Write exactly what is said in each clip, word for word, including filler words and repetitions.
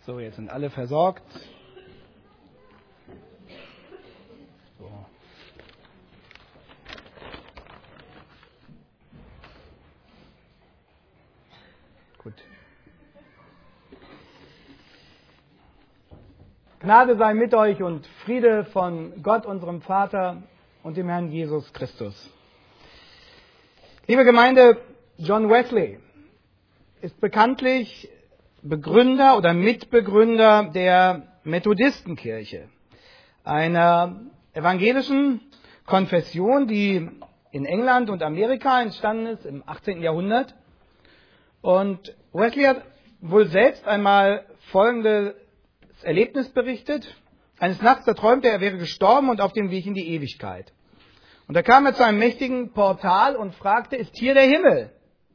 So, jetzt sind alle versorgt. So. Gut. Gnade sei mit euch und Friede von Gott, unserem Vater und dem Herrn Jesus Christus. Liebe Gemeinde, John Wesley ist bekanntlich Begründer oder Mitbegründer der Methodistenkirche, einer evangelischen Konfession, die in England und Amerika entstanden ist im achtzehnten Jahrhundert. Und Wesley hat wohl selbst einmal folgendes Erlebnis berichtet. Eines Nachts, da träumte er, er wäre gestorben und auf dem Weg in die Ewigkeit. Und da kam er zu einem mächtigen Portal und fragte, ist hier der Himmel?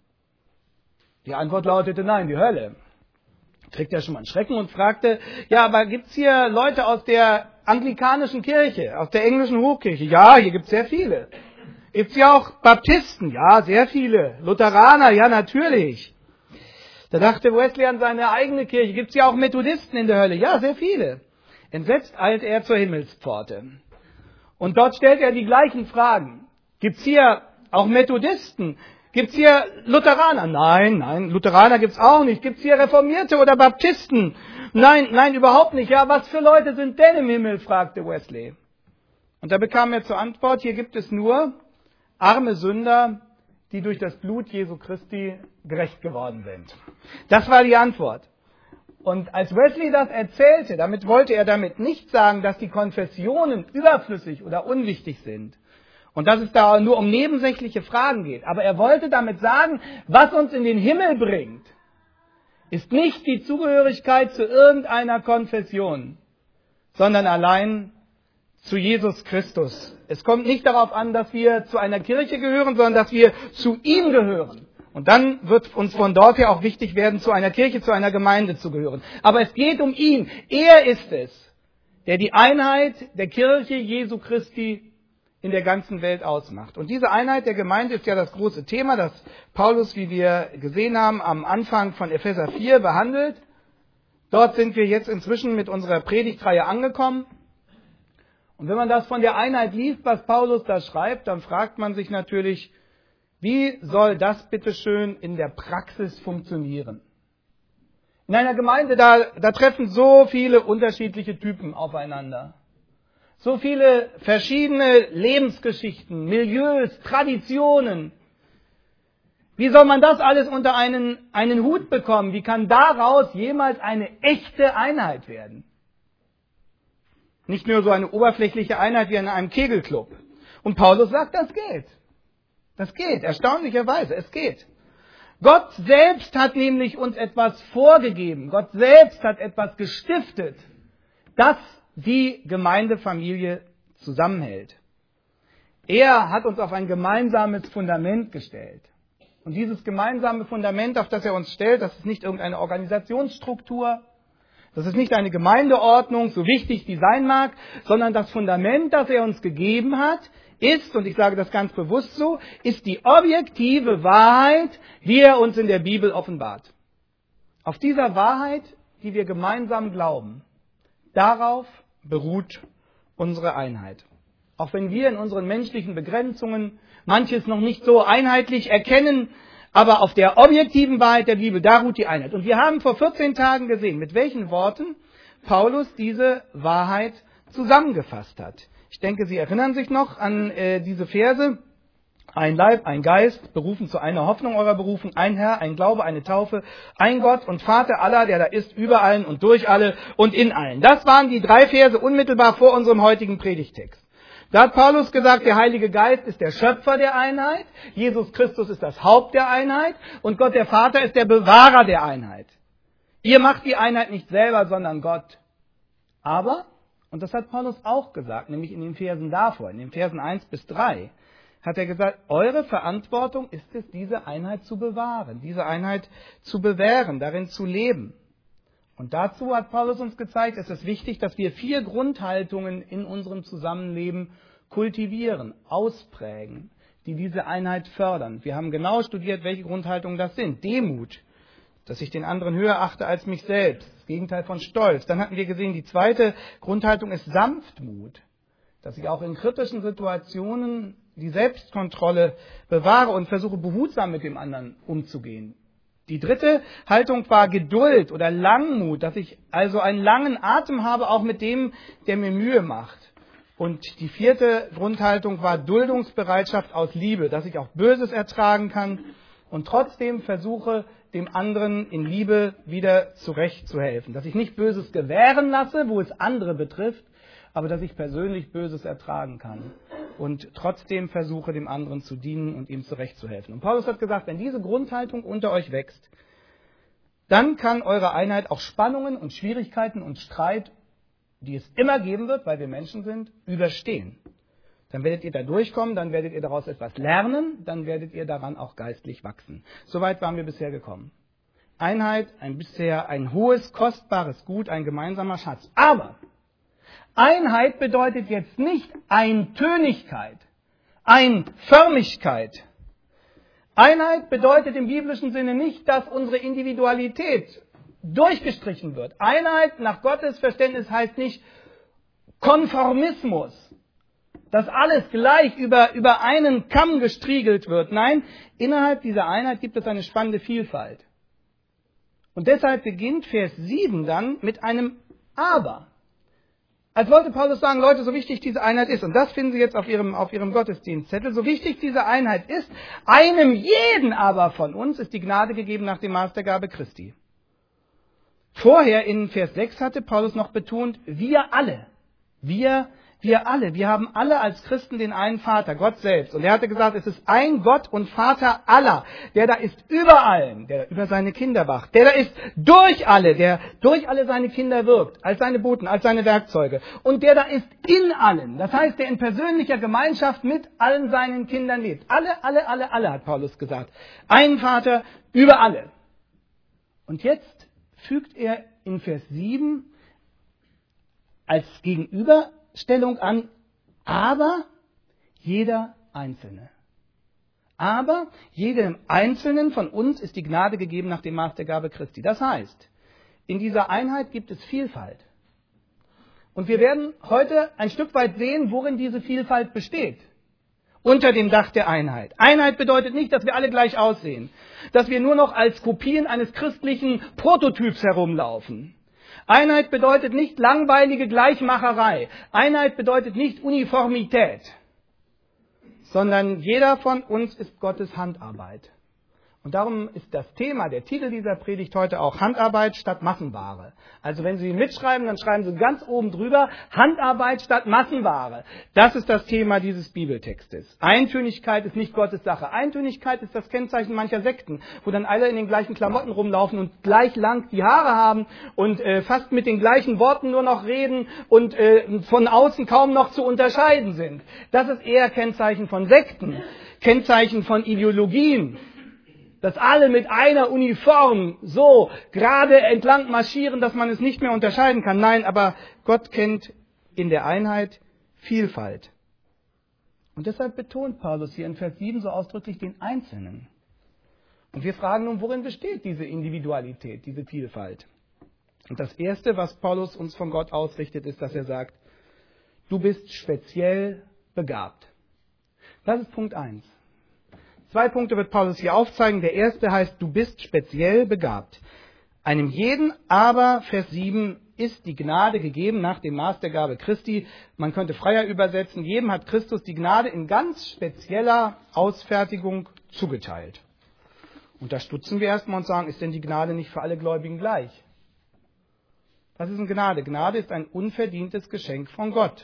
Die Antwort lautete, nein, die Hölle. Kriegt er schon mal einen Schrecken und fragte, ja, aber gibt's hier Leute aus der anglikanischen Kirche, aus der englischen Hochkirche? Ja, hier gibt's sehr viele. Gibt's hier auch Baptisten? Ja, sehr viele. Lutheraner? Ja, natürlich. Da dachte Wesley an seine eigene Kirche. Gibt's hier auch Methodisten in der Hölle? Ja, sehr viele. Entsetzt eilt er zur Himmelspforte. Und dort stellt er die gleichen Fragen. Gibt's hier auch Methodisten? Gibt's hier Lutheraner? Nein, nein, Lutheraner gibt's auch nicht. Gibt's hier Reformierte oder Baptisten? Nein, nein, überhaupt nicht. Ja, was für Leute sind denn im Himmel? Fragte Wesley. Und da bekam er zur Antwort, hier gibt es nur arme Sünder, die durch das Blut Jesu Christi gerecht geworden sind. Das war die Antwort. Und als Wesley das erzählte, damit wollte er damit nicht sagen, dass die Konfessionen überflüssig oder unwichtig sind. Und dass es da nur um nebensächliche Fragen geht. Aber er wollte damit sagen, was uns in den Himmel bringt, ist nicht die Zugehörigkeit zu irgendeiner Konfession, sondern allein zu Jesus Christus. Es kommt nicht darauf an, dass wir zu einer Kirche gehören, sondern dass wir zu ihm gehören. Und dann wird uns von dort her auch wichtig werden, zu einer Kirche, zu einer Gemeinde zu gehören. Aber es geht um ihn. Er ist es, der die Einheit der Kirche Jesu Christi in der ganzen Welt ausmacht. Und diese Einheit der Gemeinde ist ja das große Thema, das Paulus, wie wir gesehen haben, am Anfang von Epheser vier behandelt. Dort sind wir jetzt inzwischen mit unserer Predigtreihe angekommen. Und wenn man das von der Einheit liest, was Paulus da schreibt, dann fragt man sich natürlich, wie soll das bitteschön in der Praxis funktionieren? In einer Gemeinde, da, da treffen so viele unterschiedliche Typen aufeinander. So viele verschiedene Lebensgeschichten, Milieus, Traditionen. Wie soll man das alles unter einen, einen Hut bekommen? Wie kann daraus jemals eine echte Einheit werden? Nicht nur so eine oberflächliche Einheit wie in einem Kegelclub. Und Paulus sagt, das geht. Das geht, erstaunlicherweise, es geht. Gott selbst hat nämlich uns etwas vorgegeben. Gott selbst hat etwas gestiftet, das die Gemeindefamilie zusammenhält. Er hat uns auf ein gemeinsames Fundament gestellt. Und dieses gemeinsame Fundament, auf das er uns stellt, das ist nicht irgendeine Organisationsstruktur, das ist nicht eine Gemeindeordnung, so wichtig die sein mag, sondern das Fundament, das er uns gegeben hat, ist, und ich sage das ganz bewusst so, ist die objektive Wahrheit, die er uns in der Bibel offenbart. Auf dieser Wahrheit, die wir gemeinsam glauben, darauf beruht unsere Einheit. Auch wenn wir in unseren menschlichen Begrenzungen manches noch nicht so einheitlich erkennen, aber auf der objektiven Wahrheit der Bibel, da ruht die Einheit. Und wir haben vor vierzehn Tagen gesehen, mit welchen Worten Paulus diese Wahrheit zusammengefasst hat. Ich denke, Sie erinnern sich noch an äh, diese Verse. Ein Leib, ein Geist, berufen zu einer Hoffnung eurer Berufung, ein Herr, ein Glaube, eine Taufe, ein Gott und Vater aller, der da ist, über allen und durch alle und in allen. Das waren die drei Verse unmittelbar vor unserem heutigen Predigtext. Da hat Paulus gesagt, der Heilige Geist ist der Schöpfer der Einheit, Jesus Christus ist das Haupt der Einheit und Gott der Vater ist der Bewahrer der Einheit. Ihr macht die Einheit nicht selber, sondern Gott. Aber, und das hat Paulus auch gesagt, nämlich in den Versen davor, in den Versen eins bis drei, hat er gesagt, eure Verantwortung ist es, diese Einheit zu bewahren, diese Einheit zu bewähren, darin zu leben. Und dazu hat Paulus uns gezeigt, es ist wichtig, dass wir vier Grundhaltungen in unserem Zusammenleben kultivieren, ausprägen, die diese Einheit fördern. Wir haben genau studiert, welche Grundhaltungen das sind. Demut, dass ich den anderen höher achte als mich selbst. Das Gegenteil von Stolz. Dann hatten wir gesehen, die zweite Grundhaltung ist Sanftmut. Dass ich auch in kritischen Situationen die Selbstkontrolle bewahre und versuche, behutsam mit dem anderen umzugehen. Die dritte Haltung war Geduld oder Langmut, dass ich also einen langen Atem habe, auch mit dem, der mir Mühe macht. Und die vierte Grundhaltung war Duldungsbereitschaft aus Liebe, dass ich auch Böses ertragen kann und trotzdem versuche, dem anderen in Liebe wieder zurechtzuhelfen. Dass ich nicht Böses gewähren lasse, wo es andere betrifft, aber dass ich persönlich Böses ertragen kann und trotzdem versuche, dem anderen zu dienen und ihm zurechtzuhelfen. Und Paulus hat gesagt, wenn diese Grundhaltung unter euch wächst, dann kann eure Einheit auch Spannungen und Schwierigkeiten und Streit, die es immer geben wird, weil wir Menschen sind, überstehen. Dann werdet ihr da durchkommen, dann werdet ihr daraus etwas lernen, dann werdet ihr daran auch geistlich wachsen. Soweit waren wir bisher gekommen. Einheit, ein bisher ein hohes, kostbares Gut, ein gemeinsamer Schatz. Aber Einheit bedeutet jetzt nicht Eintönigkeit, Einförmigkeit. Einheit bedeutet im biblischen Sinne nicht, dass unsere Individualität durchgestrichen wird. Einheit nach Gottes Verständnis heißt nicht Konformismus, dass alles gleich über, über einen Kamm gestriegelt wird. Nein, innerhalb dieser Einheit gibt es eine spannende Vielfalt. Und deshalb beginnt Vers sieben dann mit einem Aber. Als wollte Paulus sagen, Leute, so wichtig diese Einheit ist, und das finden Sie jetzt auf Ihrem, auf Ihrem Gottesdienstzettel, so wichtig diese Einheit ist, einem jeden aber von uns ist die Gnade gegeben nach dem Maß der Gabe Christi. Vorher in Vers sechs hatte Paulus noch betont, wir alle, wir Wir alle, wir haben alle als Christen den einen Vater, Gott selbst. Und er hatte gesagt, es ist ein Gott und Vater aller, der da ist über allen, der über seine Kinder wacht, der da ist durch alle, der durch alle seine Kinder wirkt, als seine Boten, als seine Werkzeuge. Und der da ist in allen, das heißt, der in persönlicher Gemeinschaft mit allen seinen Kindern lebt. Alle, alle, alle, alle, hat Paulus gesagt. Ein Vater über alle. Und jetzt fügt er in Vers sieben als Gegenüber Stellung an, aber jeder Einzelne. Aber jedem Einzelnen von uns ist die Gnade gegeben nach dem Maß der Gabe Christi. Das heißt, in dieser Einheit gibt es Vielfalt. Und wir werden heute ein Stück weit sehen, worin diese Vielfalt besteht. Unter dem Dach der Einheit. Einheit bedeutet nicht, dass wir alle gleich aussehen. Dass wir nur noch als Kopien eines christlichen Prototyps herumlaufen. Einheit bedeutet nicht langweilige Gleichmacherei. Einheit bedeutet nicht Uniformität. Sondern jeder von uns ist Gottes Handarbeit. Und darum ist das Thema, der Titel dieser Predigt heute auch Handarbeit statt Massenware. Also wenn Sie mitschreiben, dann schreiben Sie ganz oben drüber Handarbeit statt Massenware. Das ist das Thema dieses Bibeltextes. Eintönigkeit ist nicht Gottes Sache. Eintönigkeit ist das Kennzeichen mancher Sekten, wo dann alle in den gleichen Klamotten rumlaufen und gleich lang die Haare haben und äh, fast mit den gleichen Worten nur noch reden und äh, von außen kaum noch zu unterscheiden sind. Das ist eher Kennzeichen von Sekten, Kennzeichen von Ideologien. Dass alle mit einer Uniform so gerade entlang marschieren, dass man es nicht mehr unterscheiden kann. Nein, aber Gott kennt in der Einheit Vielfalt. Und deshalb betont Paulus hier in Vers sieben so ausdrücklich den Einzelnen. Und wir fragen nun, worin besteht diese Individualität, diese Vielfalt? Und das Erste, was Paulus uns von Gott ausrichtet, ist, dass er sagt, du bist speziell begabt. Das ist Punkt eins. Zwei Punkte wird Paulus hier aufzeigen. Der erste heißt, du bist speziell begabt. Einem jeden aber, Vers sieben, ist die Gnade gegeben nach dem Maß der Gabe Christi. Man könnte freier übersetzen, jedem hat Christus die Gnade in ganz spezieller Ausfertigung zugeteilt. Und da stutzen wir erstmal und sagen, ist denn die Gnade nicht für alle Gläubigen gleich? Was ist denn Gnade? Gnade ist ein unverdientes Geschenk von Gott.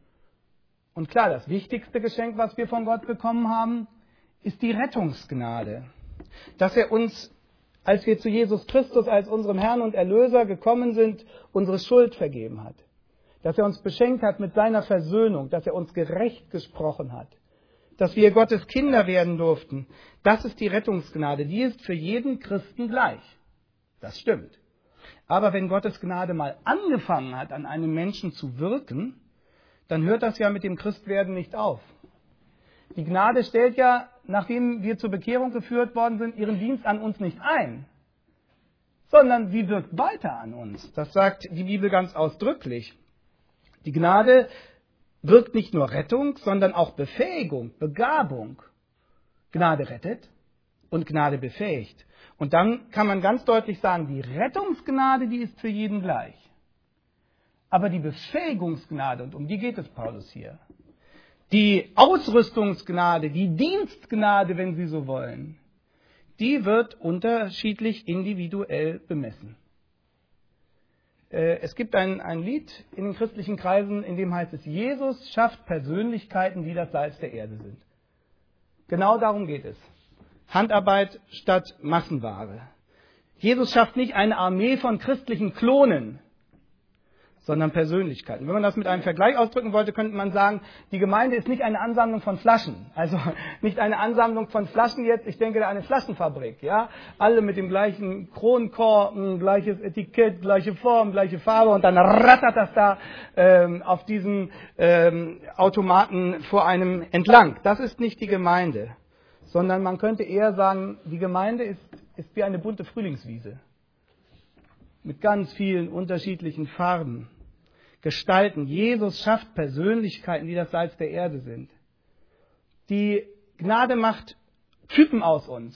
Und klar, das wichtigste Geschenk, was wir von Gott bekommen haben, ist die Rettungsgnade. Dass er uns, als wir zu Jesus Christus als unserem Herrn und Erlöser gekommen sind, unsere Schuld vergeben hat. Dass er uns beschenkt hat mit seiner Versöhnung, dass er uns gerecht gesprochen hat. Dass wir Gottes Kinder werden durften. Das ist die Rettungsgnade. Die ist für jeden Christen gleich. Das stimmt. Aber wenn Gottes Gnade mal angefangen hat, an einem Menschen zu wirken, dann hört das ja mit dem Christwerden nicht auf. Die Gnade stellt ja, nachdem wir zur Bekehrung geführt worden sind, ihren Dienst an uns nicht ein. sondern sie wirkt weiter an uns. Das sagt die Bibel ganz ausdrücklich. Die Gnade wirkt nicht nur Rettung, sondern auch Befähigung, Begabung. Gnade rettet und Gnade befähigt. Und dann kann man ganz deutlich sagen, die Rettungsgnade, die ist für jeden gleich. Aber die Befähigungsgnade, und um die geht es Paulus hier, die Ausrüstungsgnade, die Dienstgnade, wenn Sie so wollen, die wird unterschiedlich individuell bemessen. Es gibt ein, ein Lied in den christlichen Kreisen, in dem heißt es, Jesus schafft Persönlichkeiten, die das Salz der Erde sind. Genau darum geht es. Handarbeit statt Massenware. Jesus schafft nicht eine Armee von christlichen Klonen, sondern Persönlichkeiten. Wenn man das mit einem Vergleich ausdrücken wollte, könnte man sagen, die Gemeinde ist nicht eine Ansammlung von Flaschen. Also nicht eine Ansammlung von Flaschen jetzt, ich denke da eine Flaschenfabrik. Ja, alle mit dem gleichen Kronkorken, gleiches Etikett, gleiche Form, gleiche Farbe und dann rattert das da ähm, auf diesen ähm, Automaten vor einem entlang. Das ist nicht die Gemeinde, sondern man könnte eher sagen, die Gemeinde ist, ist wie eine bunte Frühlingswiese mit ganz vielen unterschiedlichen Farben. Gestalten. Jesus schafft Persönlichkeiten, die das Salz der Erde sind. Die Gnade macht Typen aus uns.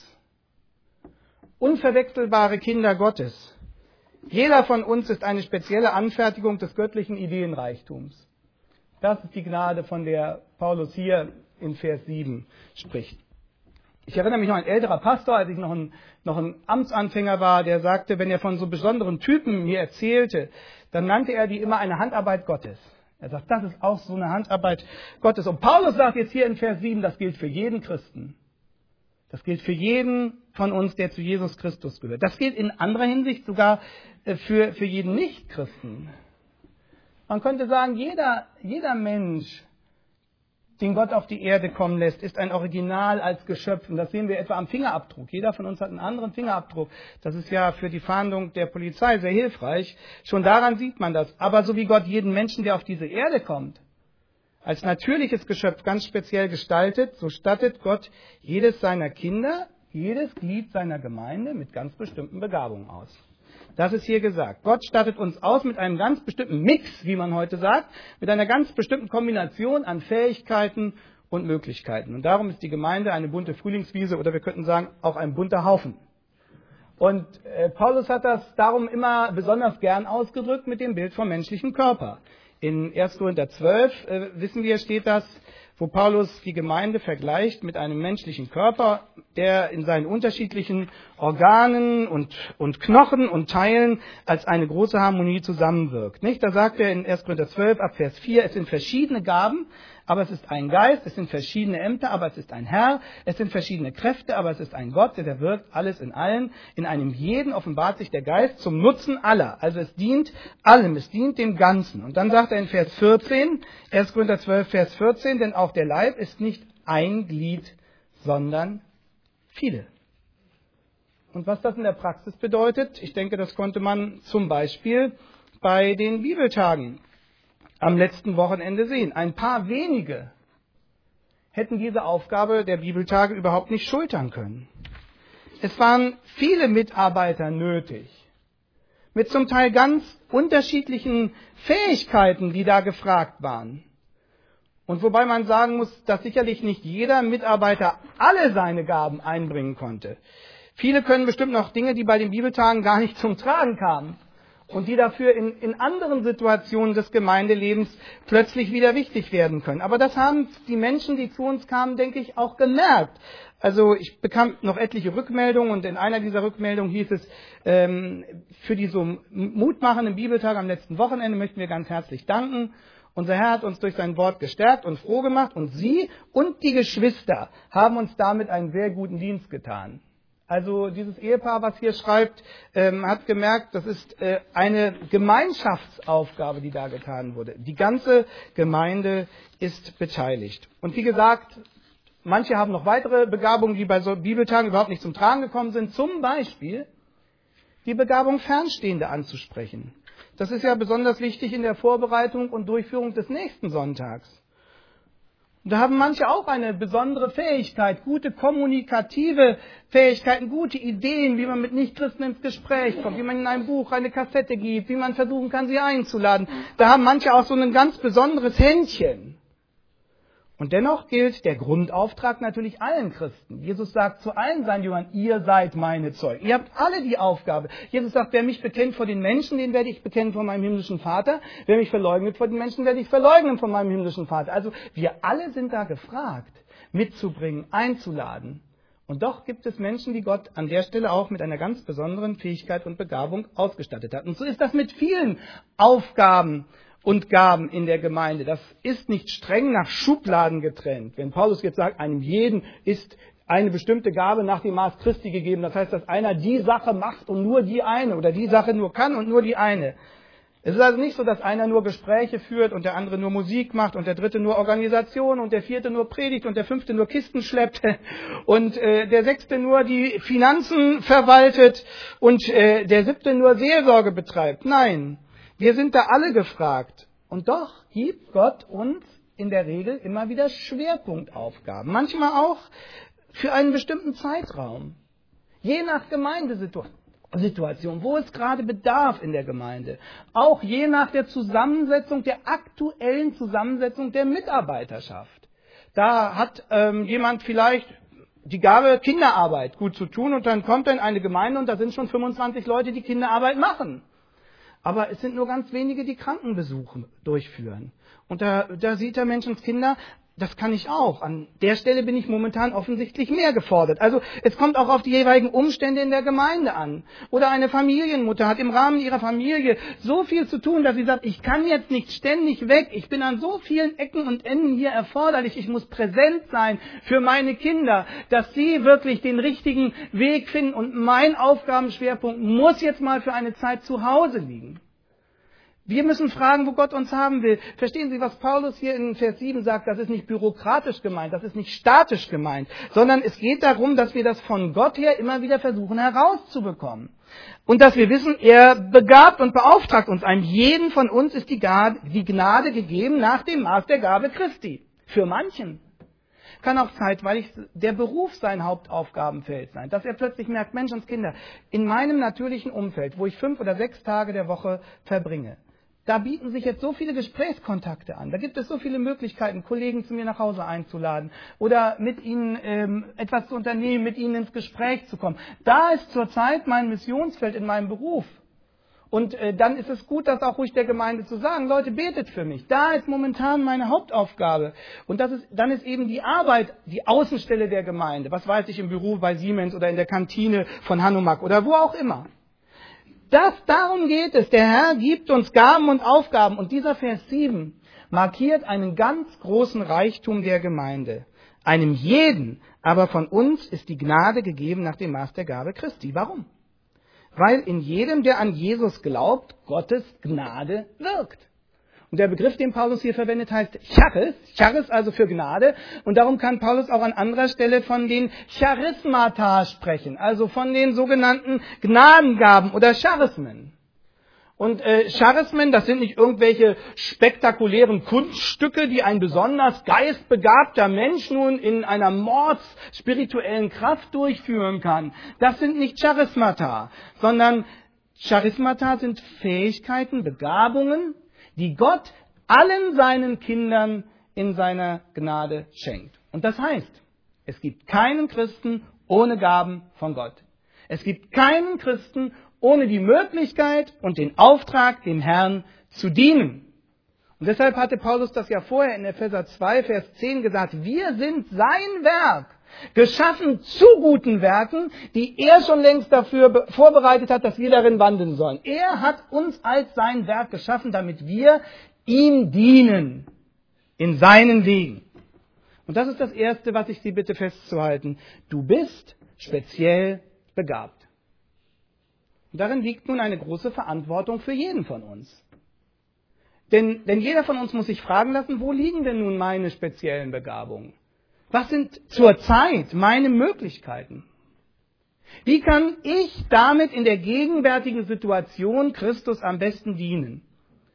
Unverwechselbare Kinder Gottes. Jeder von uns ist eine spezielle Anfertigung des göttlichen Ideenreichtums. Das ist die Gnade, von der Paulus hier in Vers sieben spricht. Ich erinnere mich noch an ein älterer Pastor, als ich noch ein, noch ein Amtsanfänger war, der sagte, wenn er von so besonderen Typen mir erzählte, dann nannte er die immer eine Handarbeit Gottes. Er sagt, das ist auch so eine Handarbeit Gottes. Und Paulus sagt jetzt hier in Vers sieben, das gilt für jeden Christen. Das gilt für jeden von uns, der zu Jesus Christus gehört. Das gilt in anderer Hinsicht sogar für, für jeden Nicht-Christen. Man könnte sagen, jeder, jeder Mensch, den Gott auf die Erde kommen lässt, ist ein Original als Geschöpf. Und das sehen wir etwa am Fingerabdruck. Jeder von uns hat einen anderen Fingerabdruck. Das ist ja für die Fahndung der Polizei sehr hilfreich. Schon daran sieht man das. Aber so wie Gott jeden Menschen, der auf diese Erde kommt, als natürliches Geschöpf ganz speziell gestaltet, so stattet Gott jedes seiner Kinder, jedes Glied seiner Gemeinde mit ganz bestimmten Begabungen aus. Das ist hier gesagt. Gott stattet uns aus mit einem ganz bestimmten Mix, wie man heute sagt, mit einer ganz bestimmten Kombination an Fähigkeiten und Möglichkeiten. Und darum ist die Gemeinde eine bunte Frühlingswiese oder wir könnten sagen, auch ein bunter Haufen. Und äh, Paulus hat das darum immer besonders gern ausgedrückt mit dem Bild vom menschlichen Körper. In erster Korinther zwölf, äh, wissen wir, steht das, wo Paulus die Gemeinde vergleicht mit einem menschlichen Körper, der in seinen unterschiedlichen Organen und, und Knochen und Teilen als eine große Harmonie zusammenwirkt. Nicht? Da sagt er in erster Korinther zwölf ab Vers vier, es sind verschiedene Gaben, aber es ist ein Geist, es sind verschiedene Ämter, aber es ist ein Herr, es sind verschiedene Kräfte, aber es ist ein Gott, der, der wirkt alles in allen. In einem jeden offenbart sich der Geist zum Nutzen aller. Also es dient allem, es dient dem Ganzen. Und dann sagt er in Vers vierzehn, erster Korinther zwölf, Vers vierzehn, denn auch der Leib ist nicht ein Glied, sondern viele. Und was das in der Praxis bedeutet, ich denke, das konnte man zum Beispiel bei den Bibeltagen am letzten Wochenende sehen. Ein paar wenige hätten diese Aufgabe der Bibeltage überhaupt nicht schultern können. Es waren viele Mitarbeiter nötig, mit zum Teil ganz unterschiedlichen Fähigkeiten, die da gefragt waren. Und wobei man sagen muss, dass sicherlich nicht jeder Mitarbeiter alle seine Gaben einbringen konnte. Viele können bestimmt noch Dinge, die bei den Bibeltagen gar nicht zum Tragen kamen und die dafür in, in anderen Situationen des Gemeindelebens plötzlich wieder wichtig werden können. Aber das haben die Menschen, die zu uns kamen, denke ich, auch gemerkt. Also ich bekam noch etliche Rückmeldungen und in einer dieser Rückmeldungen hieß es, ähm, für die so mutmachenden Bibeltage am letzten Wochenende möchten wir ganz herzlich danken. Unser Herr hat uns durch sein Wort gestärkt und froh gemacht und Sie und die Geschwister haben uns damit einen sehr guten Dienst getan. Also dieses Ehepaar, was hier schreibt, ähm, hat gemerkt, das ist äh, eine Gemeinschaftsaufgabe, die da getan wurde. Die ganze Gemeinde ist beteiligt. Und wie gesagt, manche haben noch weitere Begabungen, die bei so Bibeltagen überhaupt nicht zum Tragen gekommen sind. Zum Beispiel die Begabung, Fernstehende anzusprechen. Das ist ja besonders wichtig in der Vorbereitung und Durchführung des nächsten Sonntags. Da haben manche auch eine besondere Fähigkeit, gute kommunikative Fähigkeiten, gute Ideen, wie man mit Nichtchristen ins Gespräch kommt, wie man in ein Buch eine Kassette gibt, wie man versuchen kann, sie einzuladen. Da haben manche auch so ein ganz besonderes Händchen. Und dennoch gilt der Grundauftrag natürlich allen Christen. Jesus sagt zu allen seinen Jüngern, ihr seid meine Zeugen. Ihr habt alle die Aufgabe. Jesus sagt, wer mich bekennt vor den Menschen, den werde ich bekennen vor meinem himmlischen Vater. Wer mich verleugnet vor den Menschen, werde ich verleugnen vor meinem himmlischen Vater. Also wir alle sind da gefragt, mitzubringen, einzuladen. Und doch gibt es Menschen, die Gott an der Stelle auch mit einer ganz besonderen Fähigkeit und Begabung ausgestattet hat. Und so ist das mit vielen Aufgaben und Gaben in der Gemeinde. Das ist nicht streng nach Schubladen getrennt. Wenn Paulus jetzt sagt, einem jeden ist eine bestimmte Gabe nach dem Maß Christi gegeben, das heißt, dass einer die Sache macht und nur die eine oder die Sache nur kann und nur die eine. Es ist also nicht so, dass einer nur Gespräche führt und der andere nur Musik macht und der dritte nur Organisation und der vierte nur predigt und der fünfte nur Kisten schleppt und äh, der sechste nur die Finanzen verwaltet und äh, der siebte nur Seelsorge betreibt. Nein. Wir sind da alle gefragt. Und doch gibt Gott uns in der Regel immer wieder Schwerpunktaufgaben. Manchmal auch für einen bestimmten Zeitraum. Je nach Gemeindesituation, wo es gerade bedarf in der Gemeinde. Auch je nach der Zusammensetzung, der aktuellen Zusammensetzung der Mitarbeiterschaft. Da hat ähm, jemand vielleicht die Gabe, Kinderarbeit gut zu tun und dann kommt er in eine Gemeinde und da sind schon fünfundzwanzig Leute, die Kinderarbeit machen. Aber es sind nur ganz wenige, die Krankenbesuche durchführen. Und da, da sieht der Menschenskinder, das kann ich auch. An der Stelle bin ich momentan offensichtlich mehr gefordert. Also es kommt auch auf die jeweiligen Umstände in der Gemeinde an. Oder eine Familienmutter hat im Rahmen ihrer Familie so viel zu tun, dass sie sagt, ich kann jetzt nicht ständig weg. Ich bin an so vielen Ecken und Enden hier erforderlich. Ich muss präsent sein für meine Kinder, dass sie wirklich den richtigen Weg finden. Und mein Aufgabenschwerpunkt muss jetzt mal für eine Zeit zu Hause liegen. Wir müssen fragen, wo Gott uns haben will. Verstehen Sie, was Paulus hier in Vers sieben sagt? Das ist nicht bürokratisch gemeint, das ist nicht statisch gemeint, sondern es geht darum, dass wir das von Gott her immer wieder versuchen herauszubekommen. Und dass wir wissen, er begabt und beauftragt uns. Einem jeden von uns ist die Gnade gegeben nach dem Maß der Gabe Christi. Für manchen. Kann auch zeitweilig der Beruf sein Hauptaufgabenfeld sein. Dass er plötzlich merkt, Menschenskinder, in meinem natürlichen Umfeld, wo ich fünf oder sechs Tage der Woche verbringe, da bieten sich jetzt so viele Gesprächskontakte an. Da gibt es so viele Möglichkeiten, Kollegen zu mir nach Hause einzuladen oder mit ihnen ähm, etwas zu unternehmen, mit ihnen ins Gespräch zu kommen. Da ist zurzeit mein Missionsfeld in meinem Beruf. Und äh, dann ist es gut, das auch ruhig der Gemeinde zu sagen, Leute, betet für mich. Da ist momentan meine Hauptaufgabe. Und das ist, dann ist eben die Arbeit, die Außenstelle der Gemeinde. Was weiß ich, im Büro bei Siemens oder in der Kantine von Hanomag oder wo auch immer. Das, darum geht es. Der Herr gibt uns Gaben und Aufgaben. Und dieser Vers sieben markiert einen ganz großen Reichtum der Gemeinde. Einem jeden, aber von uns ist die Gnade gegeben nach dem Maß der Gabe Christi. Warum? Weil in jedem, der an Jesus glaubt, Gottes Gnade wirkt. Und der Begriff, den Paulus hier verwendet, heißt Charis. Charis also für Gnade. Und darum kann Paulus auch an anderer Stelle von den Charismata sprechen. Also von den sogenannten Gnadengaben oder Charismen. Und äh, Charismen, das sind nicht irgendwelche spektakulären Kunststücke, die ein besonders geistbegabter Mensch nun in einer mordsspirituellen Kraft durchführen kann. Das sind nicht Charismata, sondern Charismata sind Fähigkeiten, Begabungen, die Gott allen seinen Kindern in seiner Gnade schenkt. Und das heißt, es gibt keinen Christen ohne Gaben von Gott. Es gibt keinen Christen ohne die Möglichkeit und den Auftrag, dem Herrn zu dienen. Und deshalb hatte Paulus das ja vorher in Epheser zwei, Vers zehn gesagt, wir sind sein Werk, geschaffen zu guten Werken, die er schon längst dafür vorbereitet hat, dass wir darin wandeln sollen. Er hat uns als sein Werk geschaffen, damit wir ihm dienen, in seinen Wegen. Und das ist das Erste, was ich Sie bitte festzuhalten. Du bist speziell begabt. Und darin liegt nun eine große Verantwortung für jeden von uns. Denn, denn jeder von uns muss sich fragen lassen, wo liegen denn nun meine speziellen Begabungen? Was sind zurzeit meine Möglichkeiten? Wie kann ich damit in der gegenwärtigen Situation Christus am besten dienen?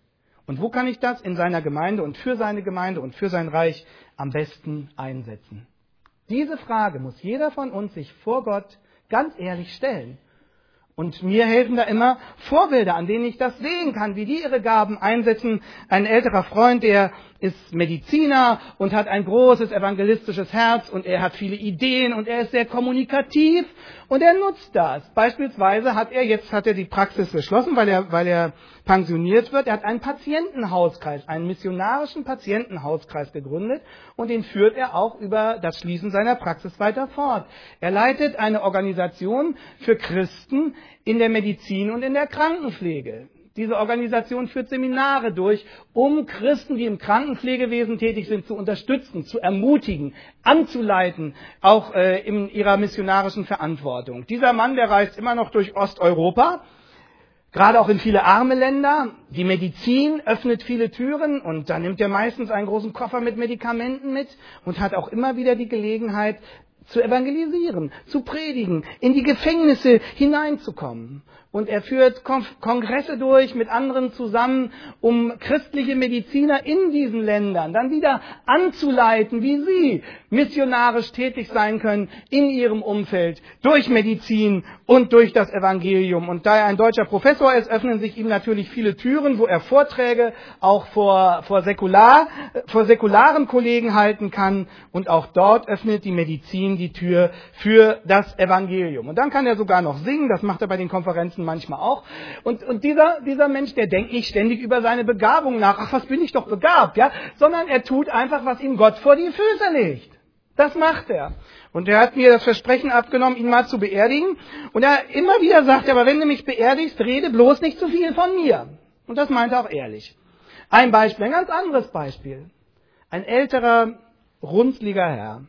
Und wo kann ich das in seiner Gemeinde und für seine Gemeinde und für sein Reich am besten einsetzen? Diese Frage muss jeder von uns sich vor Gott ganz ehrlich stellen. Und mir helfen da immer Vorbilder, an denen ich das sehen kann, wie die ihre Gaben einsetzen. Ein älterer Freund, der ist Mediziner und hat ein großes evangelistisches Herz und er hat viele Ideen und er ist sehr kommunikativ und er nutzt das. Beispielsweise hat er, jetzt hat er die Praxis geschlossen, weil er, weil er pensioniert wird. Er hat einen Patientenhauskreis, einen missionarischen Patientenhauskreis gegründet und den führt er auch über das Schließen seiner Praxis weiter fort. Er leitet eine Organisation für Christen in der Medizin und in der Krankenpflege. Diese Organisation führt Seminare durch, um Christen, die im Krankenpflegewesen tätig sind, zu unterstützen, zu ermutigen, anzuleiten, auch äh, in ihrer missionarischen Verantwortung. Dieser Mann, der reist immer noch durch Osteuropa, gerade auch in viele arme Länder. Die Medizin öffnet viele Türen und da nimmt er meistens einen großen Koffer mit Medikamenten mit und hat auch immer wieder die Gelegenheit, zu evangelisieren, zu predigen, in die Gefängnisse hineinzukommen. Und er führt Kongresse durch mit anderen zusammen, um christliche Mediziner in diesen Ländern dann wieder anzuleiten, wie sie missionarisch tätig sein können in ihrem Umfeld, durch Medizin und durch das Evangelium. Und da er ein deutscher Professor ist, öffnen sich ihm natürlich viele Türen, wo er Vorträge auch vor, vor, säkular, vor säkularen Kollegen halten kann. Und auch dort öffnet die Medizin die Tür für das Evangelium. Und dann kann er sogar noch singen, das macht er bei den Konferenzen manchmal auch. Und, und dieser, dieser Mensch, der denkt nicht ständig über seine Begabung nach, ach, was bin ich doch begabt, ja, sondern er tut einfach, was ihm Gott vor die Füße legt. Das macht er. Und er hat mir das Versprechen abgenommen, ihn mal zu beerdigen. Und er immer wieder sagt, aber wenn du mich beerdigst, rede bloß nicht zu viel von mir. Und das meint er auch ehrlich. Ein Beispiel, ein ganz anderes Beispiel. Ein älterer, runzliger Herr.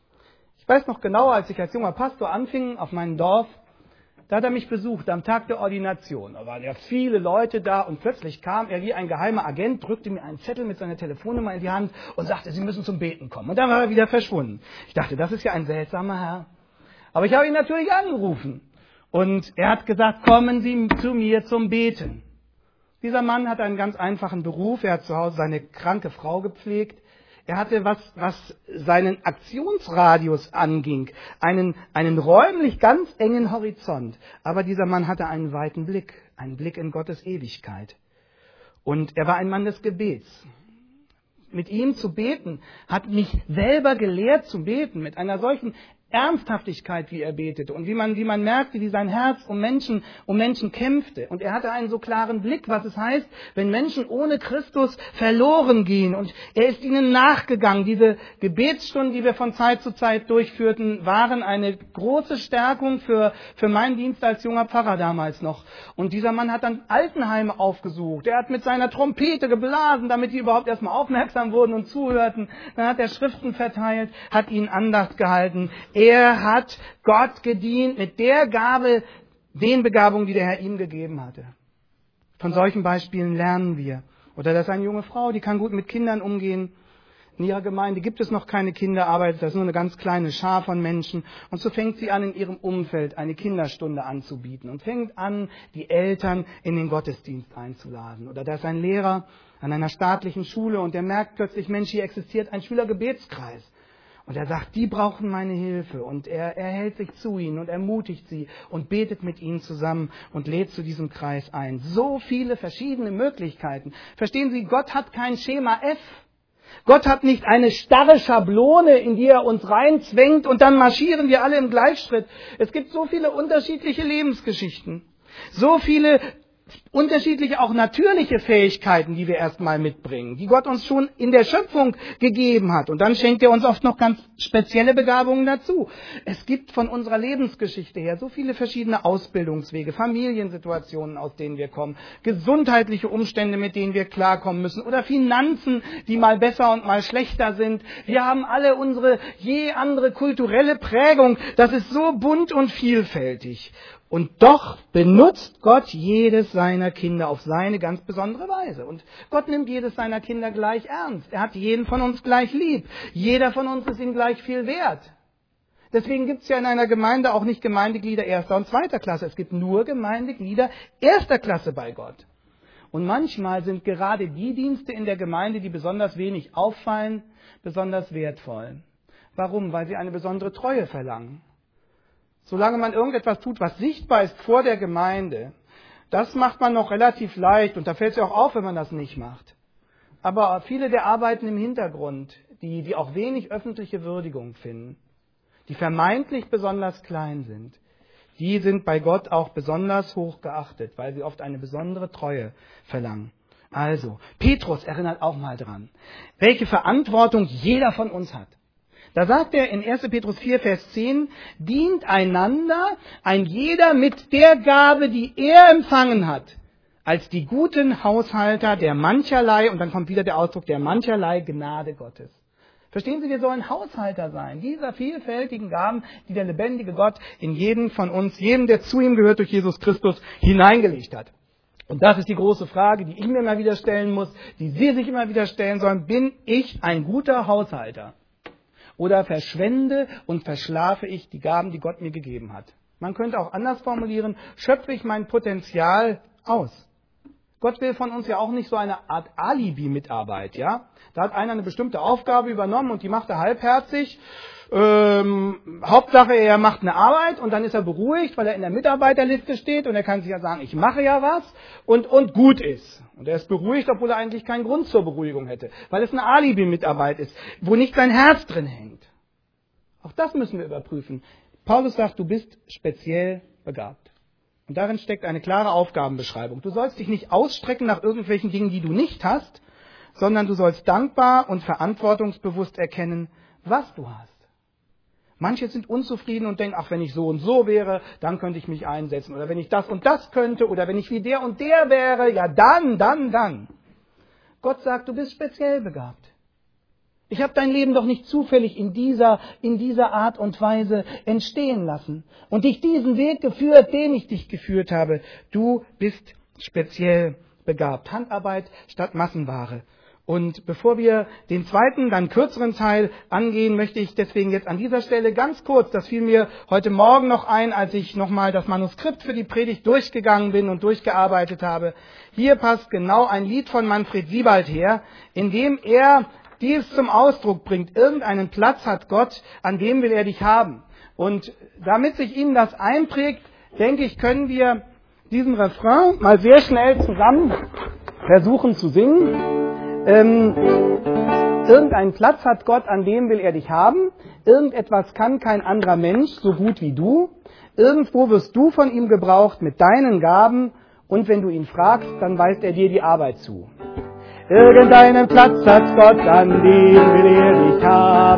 Ich weiß noch genau, als ich als junger Pastor anfing auf meinem Dorf, da hat er mich besucht am Tag der Ordination. Da waren ja viele Leute da und plötzlich kam er wie ein geheimer Agent, drückte mir einen Zettel mit seiner Telefonnummer in die Hand und sagte, Sie müssen zum Beten kommen. Und dann war er wieder verschwunden. Ich dachte, das ist ja ein seltsamer Herr. Aber ich habe ihn natürlich angerufen. Und er hat gesagt, kommen Sie zu mir zum Beten. Dieser Mann hat einen ganz einfachen Beruf. Er hat zu Hause seine kranke Frau gepflegt. Er hatte, was, was seinen Aktionsradius anging, einen, einen räumlich ganz engen Horizont. Aber dieser Mann hatte einen weiten Blick, einen Blick in Gottes Ewigkeit. Und er war ein Mann des Gebets. Mit ihm zu beten, hat mich selber gelehrt zu beten, mit einer solchen Ernsthaftigkeit, wie er betete und wie man, wie man merkte, wie sein Herz um Menschen, um Menschen kämpfte. Und er hatte einen so klaren Blick, was es heißt, wenn Menschen ohne Christus verloren gehen. Und er ist ihnen nachgegangen. Diese Gebetsstunden, die wir von Zeit zu Zeit durchführten, waren eine große Stärkung für, für meinen Dienst als junger Pfarrer damals noch. Und dieser Mann hat dann Altenheime aufgesucht. Er hat mit seiner Trompete geblasen, damit die überhaupt erstmal aufmerksam wurden und zuhörten. Dann hat er Schriften verteilt, hat ihnen Andacht gehalten. Er hat Gott gedient mit der Gabe, den Begabungen, die der Herr ihm gegeben hatte. Von solchen Beispielen lernen wir. Oder das ist eine junge Frau, die kann gut mit Kindern umgehen. In ihrer Gemeinde gibt es noch keine Kinderarbeit, das ist nur eine ganz kleine Schar von Menschen. Und so fängt sie an, in ihrem Umfeld eine Kinderstunde anzubieten und fängt an, die Eltern in den Gottesdienst einzuladen. Oder da ist ein Lehrer an einer staatlichen Schule und der merkt plötzlich, Mensch, hier existiert ein Schülergebetskreis. Und er sagt, die brauchen meine Hilfe. Und er, er hält sich zu ihnen und ermutigt sie und betet mit ihnen zusammen und lädt zu diesem Kreis ein. So viele verschiedene Möglichkeiten. Verstehen Sie, Gott hat kein Schema F. Gott hat nicht eine starre Schablone, in die er uns reinzwängt und dann marschieren wir alle im Gleichschritt. Es gibt so viele unterschiedliche Lebensgeschichten. So viele unterschiedliche, auch natürliche Fähigkeiten, die wir erstmal mitbringen, die Gott uns schon in der Schöpfung gegeben hat. Und dann schenkt er uns oft noch ganz spezielle Begabungen dazu. Es gibt von unserer Lebensgeschichte her so viele verschiedene Ausbildungswege, Familiensituationen, aus denen wir kommen, gesundheitliche Umstände, mit denen wir klarkommen müssen oder Finanzen, die mal besser und mal schlechter sind. Wir haben alle unsere je andere kulturelle Prägung. Das ist so bunt und vielfältig. Und doch benutzt Gott jedes seiner Kinder auf seine ganz besondere Weise. Und Gott nimmt jedes seiner Kinder gleich ernst. Er hat jeden von uns gleich lieb. Jeder von uns ist ihm gleich viel wert. Deswegen gibt es ja in einer Gemeinde auch nicht Gemeindeglieder erster und zweiter Klasse. Es gibt nur Gemeindeglieder erster Klasse bei Gott. Und manchmal sind gerade die Dienste in der Gemeinde, die besonders wenig auffallen, besonders wertvoll. Warum? Weil sie eine besondere Treue verlangen. Solange man irgendetwas tut, was sichtbar ist vor der Gemeinde, das macht man noch relativ leicht und da fällt es ja auch auf, wenn man das nicht macht. Aber viele der Arbeiten im Hintergrund, die, die auch wenig öffentliche Würdigung finden, die vermeintlich besonders klein sind, die sind bei Gott auch besonders hoch geachtet, weil sie oft eine besondere Treue verlangen. Also, Petrus erinnert auch mal dran, welche Verantwortung jeder von uns hat. Da sagt er in erster Petrus vier, Vers zehn, dient einander, ein jeder mit der Gabe, die er empfangen hat, als die guten Haushalter der mancherlei, und dann kommt wieder der Ausdruck, der mancherlei Gnade Gottes. Verstehen Sie, wir sollen Haushalter sein, dieser vielfältigen Gaben, die der lebendige Gott in jeden von uns, jedem, der zu ihm gehört, durch Jesus Christus hineingelegt hat. Und das ist die große Frage, die ich mir immer wieder stellen muss, die Sie sich immer wieder stellen sollen. Bin ich ein guter Haushalter? Oder verschwende und verschlafe ich die Gaben, die Gott mir gegeben hat? Man könnte auch anders formulieren, schöpfe ich mein Potenzial aus? Gott will von uns ja auch nicht so eine Art Alibi-Mitarbeit, ja? Da hat einer eine bestimmte Aufgabe übernommen und die macht er halbherzig. Ähm, Hauptsache, er macht eine Arbeit und dann ist er beruhigt, weil er in der Mitarbeiterliste steht und er kann sich ja sagen, ich mache ja was und, und gut ist. Und er ist beruhigt, obwohl er eigentlich keinen Grund zur Beruhigung hätte, weil es eine Alibi-Mitarbeit ist, wo nicht sein Herz drin hängt. Auch das müssen wir überprüfen. Paulus sagt, du bist speziell begabt. Und darin steckt eine klare Aufgabenbeschreibung. Du sollst dich nicht ausstrecken nach irgendwelchen Dingen, die du nicht hast, sondern du sollst dankbar und verantwortungsbewusst erkennen, was du hast. Manche sind unzufrieden und denken, ach, wenn ich so und so wäre, dann könnte ich mich einsetzen. Oder wenn ich das und das könnte, oder wenn ich wie der und der wäre, ja dann, dann, dann. Gott sagt, du bist speziell begabt. Ich habe dein Leben doch nicht zufällig in dieser, in dieser Art und Weise entstehen lassen und dich diesen Weg geführt, den ich dich geführt habe. Du bist speziell begabt. Handarbeit statt Massenware. Und bevor wir den zweiten, dann kürzeren Teil angehen, möchte ich deswegen jetzt an dieser Stelle ganz kurz, das fiel mir heute Morgen noch ein, als ich nochmal das Manuskript für die Predigt durchgegangen bin und durchgearbeitet habe. Hier passt genau ein Lied von Manfred Siebald her, in dem er dies zum Ausdruck bringt. Irgendeinen Platz hat Gott, an dem will er dich haben. Und damit sich Ihnen das einprägt, denke ich, können wir diesen Refrain mal sehr schnell zusammen versuchen zu singen. Ähm, irgendeinen Platz hat Gott, an dem will er dich haben. Irgendetwas kann kein anderer Mensch so gut wie du. Irgendwo wirst du von ihm gebraucht mit deinen Gaben. Und wenn du ihn fragst, dann weist er dir die Arbeit zu. Irgendeinen Platz hat Gott, an dem will er dich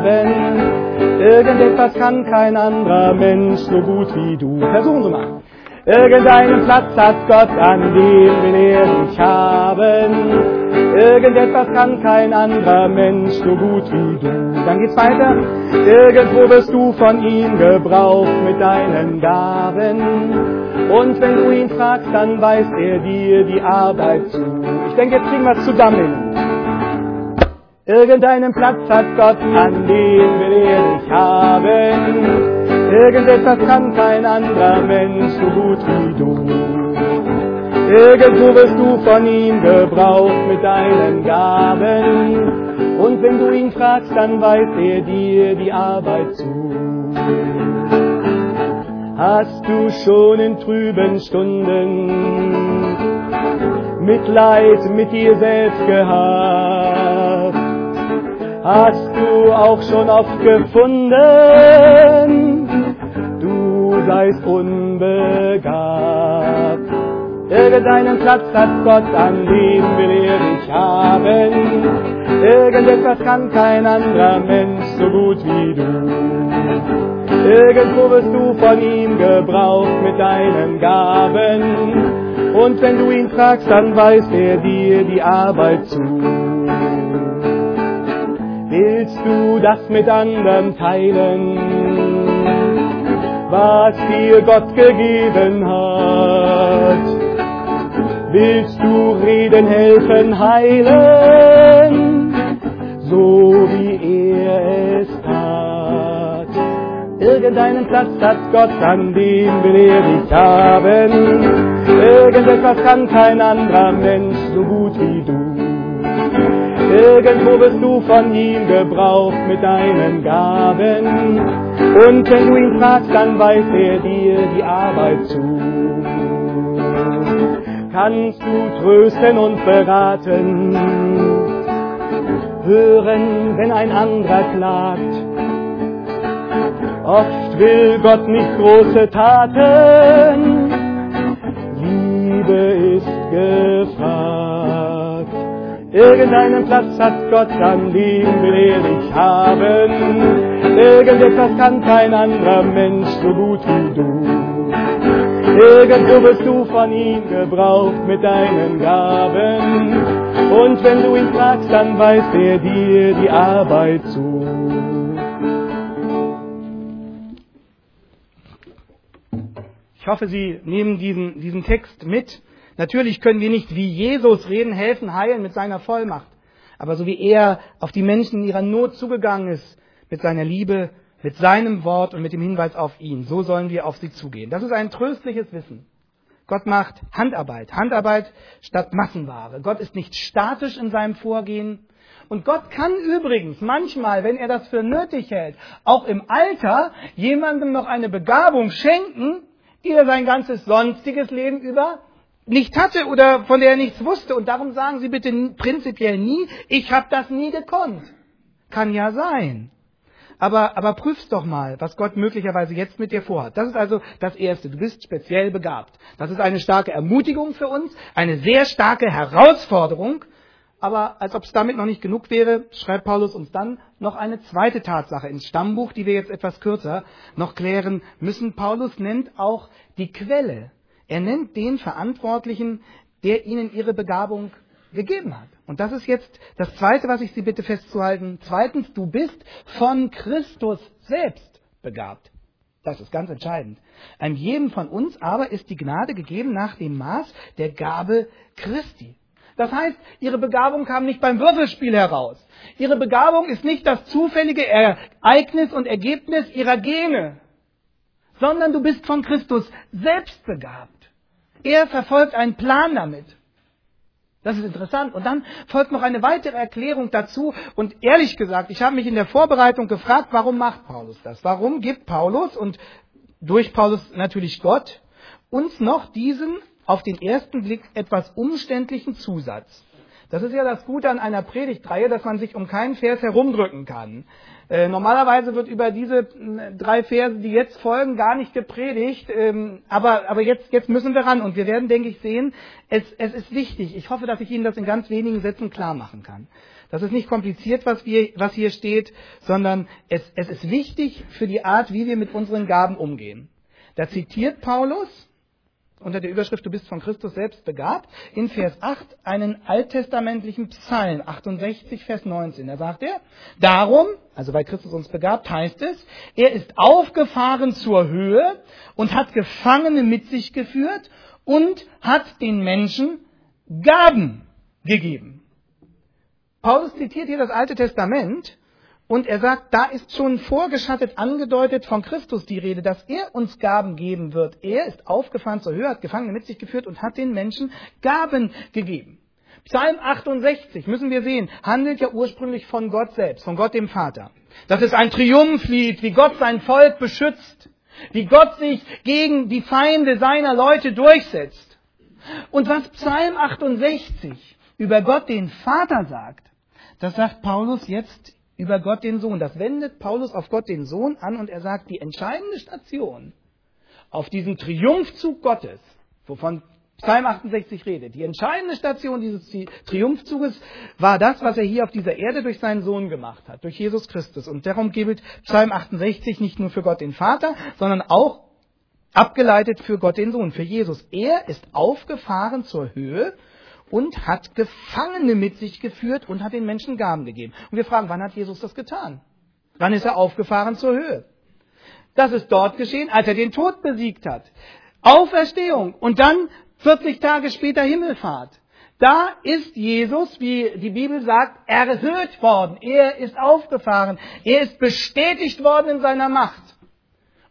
haben. Irgendetwas kann kein anderer Mensch so gut wie du. Versuchen Sie mal. Irgendeinen Platz hat Gott, an dem will er dich haben. Irgendetwas kann kein anderer Mensch so gut wie du. Dann geht's weiter. Irgendwo wirst du von ihm gebraucht mit deinen Gaben. Und wenn du ihn fragst, dann weist er dir die Arbeit zu. Ich denke, jetzt kriegen wir es zusammen. Irgendeinen Platz hat Gott, an dem will er dich haben. Irgendetwas kann kein anderer Mensch so gut wie du. Irgendwo wirst du von ihm gebraucht mit deinen Gaben. Und wenn du ihn fragst, dann weist er dir die Arbeit zu. Hast du schon in trüben Stunden Mitleid mit dir selbst gehabt? Hast du auch schon oft gefunden, du seist unbegabt? Irgendeinen Platz hat Gott, an dem will er dich haben. Irgendetwas kann kein anderer Mensch so gut wie du. Irgendwo wirst du von ihm gebraucht mit deinen Gaben. Und wenn du ihn fragst, dann weist er dir die Arbeit zu. Willst du das mit anderen teilen, was dir Gott gegeben hat? Willst du reden, helfen, heilen, so wie er es tat? Irgendeinen Platz hat Gott, an dem will er dich haben. Irgendetwas kann kein anderer Mensch so gut wie du. Irgendwo wirst du von ihm gebraucht mit deinen Gaben. Und wenn du ihn fragst, dann weist er dir die Arbeit zu. Kannst du trösten und beraten, hören, wenn ein anderer klagt. Oft will Gott nicht große Taten, Liebe ist gefragt. Irgendeinen Platz hat Gott, an dem will er dich haben. Irgendetwas kann kein anderer Mensch so gut wie du. Irgendwo wirst du von ihm gebraucht mit deinen Gaben. Und wenn du ihn fragst, dann weist er dir die Arbeit zu. Ich hoffe, Sie nehmen diesen, diesen Text mit. Natürlich können wir nicht wie Jesus reden, helfen, heilen mit seiner Vollmacht. Aber so wie er auf die Menschen in ihrer Not zugegangen ist, mit seiner Liebe, mit seinem Wort und mit dem Hinweis auf ihn, so sollen wir auf sie zugehen. Das ist ein tröstliches Wissen. Gott macht Handarbeit, Handarbeit statt Massenware. Gott ist nicht statisch in seinem Vorgehen. Und Gott kann übrigens manchmal, wenn er das für nötig hält, auch im Alter jemandem noch eine Begabung schenken, die er sein ganzes sonstiges Leben über nicht hatte oder von der er nichts wusste. Und darum sagen Sie bitte prinzipiell nie, ich habe das nie gekonnt. Kann ja sein. Aber, aber prüf's doch mal, was Gott möglicherweise jetzt mit dir vorhat. Das ist also das Erste. Du bist speziell begabt. Das ist eine starke Ermutigung für uns, eine sehr starke Herausforderung. Aber als ob es damit noch nicht genug wäre, schreibt Paulus uns dann noch eine zweite Tatsache ins Stammbuch, die wir jetzt etwas kürzer noch klären müssen. Paulus nennt auch die Quelle. Er nennt den Verantwortlichen, der ihnen ihre Begabung gegeben hat. Und das ist jetzt das Zweite, was ich Sie bitte festzuhalten. Zweitens, du bist von Christus selbst begabt. Das ist ganz entscheidend. Einem jedem von uns aber ist die Gnade gegeben nach dem Maß der Gabe Christi. Das heißt, ihre Begabung kam nicht beim Würfelspiel heraus. Ihre Begabung ist nicht das zufällige Ereignis und Ergebnis ihrer Gene, sondern du bist von Christus selbst begabt. Er verfolgt einen Plan damit. Das ist interessant. Und dann folgt noch eine weitere Erklärung dazu. Und ehrlich gesagt, ich habe mich in der Vorbereitung gefragt, warum macht Paulus das? Warum gibt Paulus und durch Paulus natürlich Gott uns noch diesen auf den ersten Blick etwas umständlichen Zusatz? Das ist ja das Gute an einer Predigtreihe, dass man sich um keinen Vers herumdrücken kann. Äh, normalerweise wird über diese äh, drei Verse, die jetzt folgen, gar nicht gepredigt. Ähm, aber aber jetzt, jetzt müssen wir ran. Und wir werden, denke ich, sehen, es, es ist wichtig. Ich hoffe, dass ich Ihnen das in ganz wenigen Sätzen klar machen kann. Das ist nicht kompliziert, was, wir, was hier steht, sondern es, es ist wichtig für die Art, wie wir mit unseren Gaben umgehen. Da zitiert Paulus unter der Überschrift, du bist von Christus selbst begabt, in Vers acht einen alttestamentlichen Psalm, achtundsechzig, Vers neunzehn. Da sagt er, darum, also weil Christus uns begabt, heißt es, er ist aufgefahren zur Höhe und hat Gefangene mit sich geführt und hat den Menschen Gaben gegeben. Paulus zitiert hier das Alte Testament. Und er sagt, da ist schon vorgeschattet angedeutet von Christus die Rede, dass er uns Gaben geben wird. Er ist aufgefahren zur Höhe, hat Gefangene mit sich geführt und hat den Menschen Gaben gegeben. Psalm achtundsechzig, müssen wir sehen, handelt ja ursprünglich von Gott selbst, von Gott dem Vater. Das ist ein Triumphlied, wie Gott sein Volk beschützt, wie Gott sich gegen die Feinde seiner Leute durchsetzt. Und was Psalm achtundsechzig über Gott den Vater sagt, das sagt Paulus jetzt über Gott den Sohn. Das wendet Paulus auf Gott den Sohn an und er sagt, die entscheidende Station auf diesem Triumphzug Gottes, wovon Psalm achtundsechzig redet, die entscheidende Station dieses Triumphzuges war das, was er hier auf dieser Erde durch seinen Sohn gemacht hat, durch Jesus Christus. Und darum gilt Psalm achtundsechzig nicht nur für Gott den Vater, sondern auch abgeleitet für Gott den Sohn, für Jesus. Er ist aufgefahren zur Höhe und hat Gefangene mit sich geführt und hat den Menschen Gaben gegeben. Und wir fragen, wann hat Jesus das getan? Wann ist er aufgefahren zur Höhe? Das ist dort geschehen, als er den Tod besiegt hat. Auferstehung und dann vierzig Tage später Himmelfahrt. Da ist Jesus, wie die Bibel sagt, erhöht worden. Er ist aufgefahren. Er ist bestätigt worden in seiner Macht.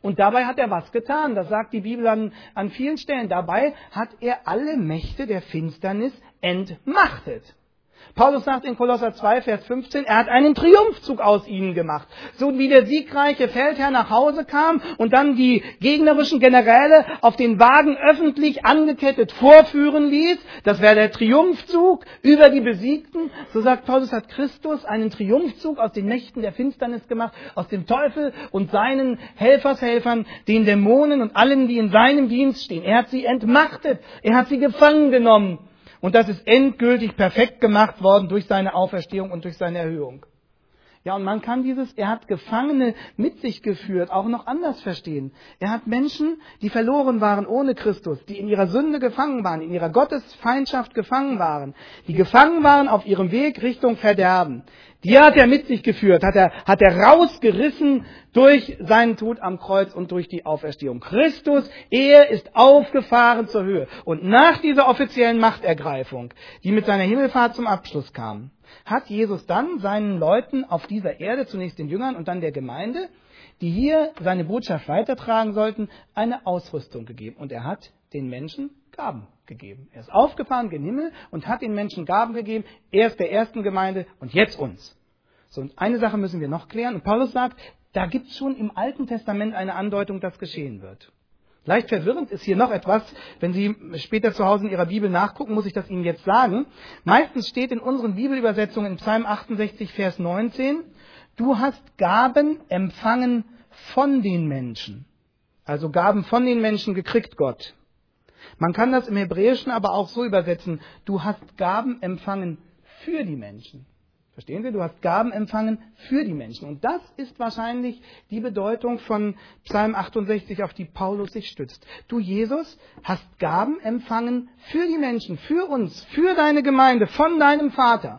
Und dabei hat er was getan. Das sagt die Bibel an, an vielen Stellen. Dabei hat er alle Mächte der Finsternis entmachtet. Paulus sagt in Kolosser zwei, Vers fünfzehn, er hat einen Triumphzug aus ihnen gemacht. So wie der siegreiche Feldherr nach Hause kam und dann die gegnerischen Generäle auf den Wagen öffentlich angekettet vorführen ließ. Das wäre der Triumphzug über die Besiegten. So sagt Paulus, hat Christus einen Triumphzug aus den Mächten der Finsternis gemacht, aus dem Teufel und seinen Helfershelfern, den Dämonen und allen, die in seinem Dienst stehen. Er hat sie entmachtet. Er hat sie gefangen genommen. Und das ist endgültig perfekt gemacht worden durch seine Auferstehung und durch seine Erhöhung. Ja, und man kann dieses, er hat Gefangene mit sich geführt, auch noch anders verstehen. Er hat Menschen, die verloren waren ohne Christus, die in ihrer Sünde gefangen waren, in ihrer Gottesfeindschaft gefangen waren, die gefangen waren auf ihrem Weg Richtung Verderben. Die hat er mit sich geführt, hat er, hat er rausgerissen durch seinen Tod am Kreuz und durch die Auferstehung. Christus, er ist aufgefahren zur Höhe. Und nach dieser offiziellen Machtergreifung, die mit seiner Himmelfahrt zum Abschluss kam, hat Jesus dann seinen Leuten auf dieser Erde, zunächst den Jüngern und dann der Gemeinde, die hier seine Botschaft weitertragen sollten, eine Ausrüstung gegeben. Und er hat den Menschen Gaben gegeben. Er ist aufgefahren gen Himmel und hat den Menschen Gaben gegeben, erst der ersten Gemeinde und jetzt uns. So, und eine Sache müssen wir noch klären. Und Paulus sagt, da gibt es schon im Alten Testament eine Andeutung, dass geschehen wird. Leicht verwirrend ist hier noch etwas, wenn Sie später zu Hause in Ihrer Bibel nachgucken, muss ich das Ihnen jetzt sagen. Meistens steht in unseren Bibelübersetzungen in Psalm achtundsechzig, Vers neunzehn, du hast Gaben empfangen von den Menschen. Also Gaben von den Menschen gekriegt, Gott. Man kann das im Hebräischen aber auch so übersetzen, du hast Gaben empfangen für die Menschen. Verstehen Sie? Du hast Gaben empfangen für die Menschen. Und das ist wahrscheinlich die Bedeutung von Psalm achtundsechzig, auf die Paulus sich stützt. Du, Jesus, hast Gaben empfangen für die Menschen, für uns, für deine Gemeinde, von deinem Vater.